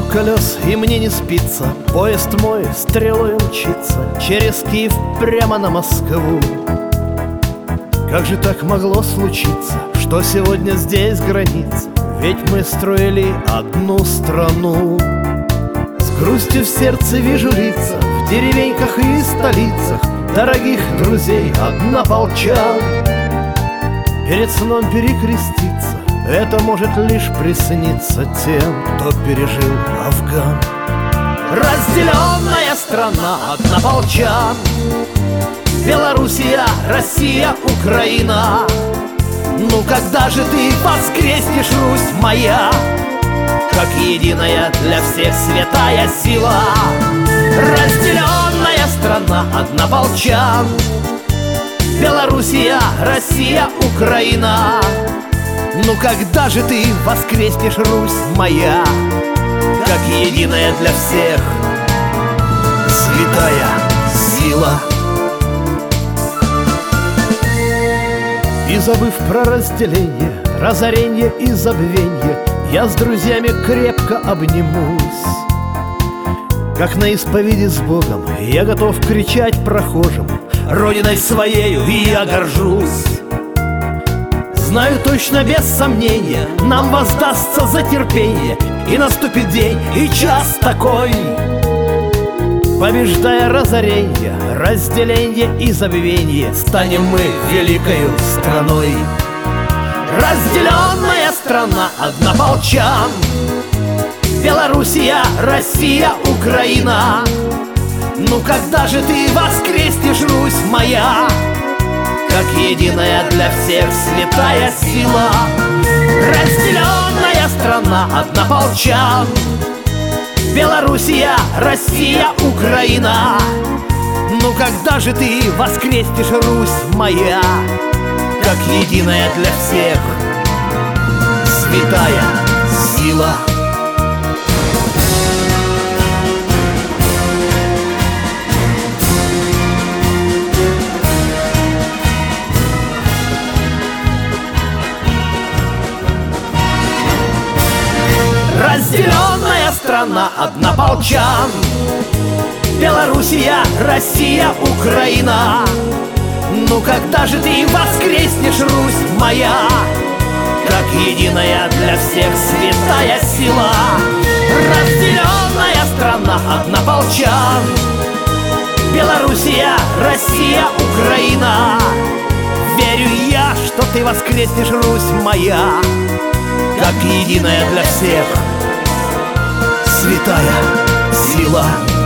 колес, и мне не спится. Поезд мой стрелой мчится через Киев прямо на Москву. Как же так могло случиться, что сегодня здесь граница? Ведь мы строили одну страну. С грустью в сердце вижу лица в деревеньках и столицах дорогих друзей однополчан. Перед сном перекреститься — это может лишь присниться тем, кто пережил Афган. Разделенная страна однополчан, Белоруссия, Россия, Украина. Ну когда же ты воскреснешь, Русь моя, как единая для всех святая сила? Разделенная страна однополчан, Белоруссия, Россия, Украина. Ну когда же ты воскреснешь, Русь моя, как единая для всех святая сила? И забыв про разделение, разорение и забвенье, я с друзьями крепко обнимусь. Как на исповеди с Богом я готов кричать прохожим: родиной своею я горжусь. Знаю точно, без сомнения, нам воздастся за терпение, и наступит день и час такой, побеждая разорение, разделение и забвенье, станем мы великою страной. Разделенная страна однополчан, Белоруссия, Россия, Украина. Ну когда же ты воскреснешь, Русь моя, как единая для всех святая сила? Разделенная страна однополчан, Белоруссия, Россия, Украина. Ну когда же ты воскреснешь, Русь моя, как единая для всех святая сила? Разделенная страна однополчан, Белоруссия, Россия, Украина. Ну когда же ты воскреснешь, Русь моя, как единая для всех святая сила? Разделенная страна однополчан, Белоруссия, Россия, Украина. Верю я, что ты воскреснешь, Русь моя, как единая для всех святая сила.